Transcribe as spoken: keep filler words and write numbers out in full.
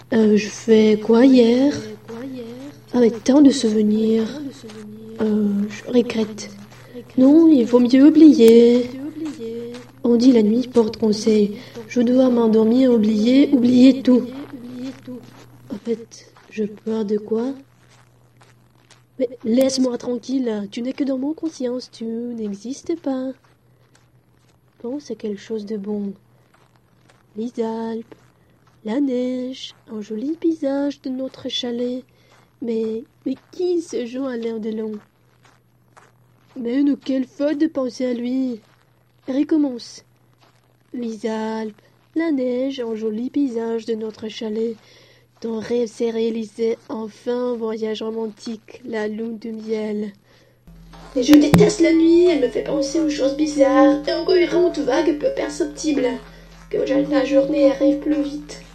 Euh, je fais quoi hier? Avec tant de souvenirs. Euh, je regrette. Non, il vaut mieux oublier. On dit la nuit porte conseil. Je dois m'endormir, oublier, oublier tout. En fait, je peur de quoi? Mais laisse-moi tranquille. Tu n'es que dans mon conscience. Tu n'existes pas. Pense à quelque chose de bon. Les Alpes, la neige, un joli paysage de notre chalet. Mais, mais qui se joint à l'air de long? Mais nous, quelle faute de penser à lui. Recommence. Les Alpes, la neige, un joli paysage de notre chalet. Ton rêve s'est réalisé, enfin, voyage romantique, la lune de miel. Et je déteste la nuit, elle me fait penser aux choses bizarres, incohérentes, vagues, peu perceptibles. Que la journée arrive plus vite.